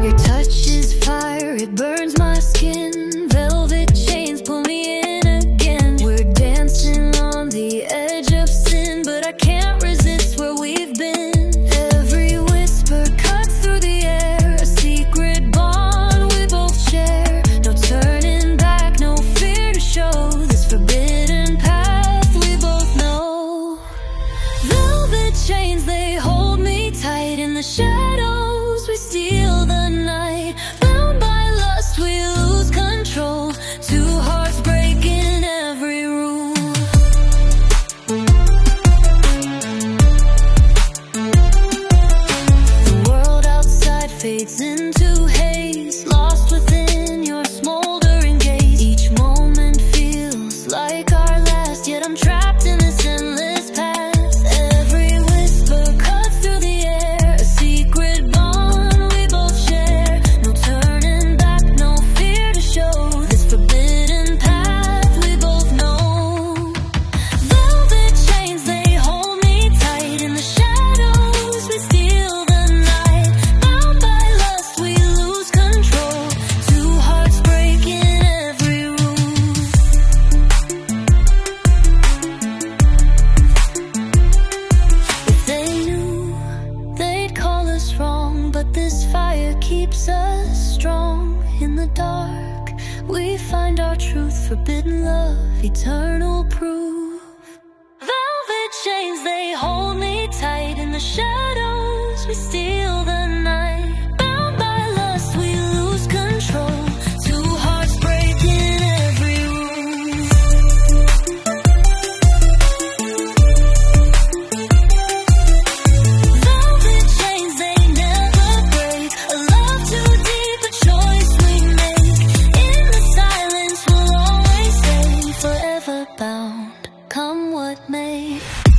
Your touch is fire, it burns my skin. Velvet chains pull me in again. We're dancing on the edge of sin, but I can't resist where we've been. Every whisper cuts through the air, a secret bond we both share. No turning back, no fear to show this forbidden path we both know. Velvet chains, they hold me tight in the shadows. We steal the night. Bound by lust, we lose control. Two hearts break in every room. The world outside fades into haze, lost within your smoldering gaze. Each moment feels like our last, yet I'm trapped in this endless past. Every whisper cuts through the air, a secret bond we both share. No turning back, no fear to show this forbidden path we both know. Velvet chains, they hold me tight in the shadows. We steal the night. Bound by lust, we lose control. Two hearts break in every room. If they knew, they'd call us wrong, but this fire keeps us strong. In the dark, we find our truth, forbidden love, eternal proof. Velvet chains, they hold me tight in the shadows. We steal the night. Bound by lust, we lose control. Two hearts break in every room. Velvet chains, they never break. A love too deep, a choice we make. In the silence, we'll always stay forever bound, come what may.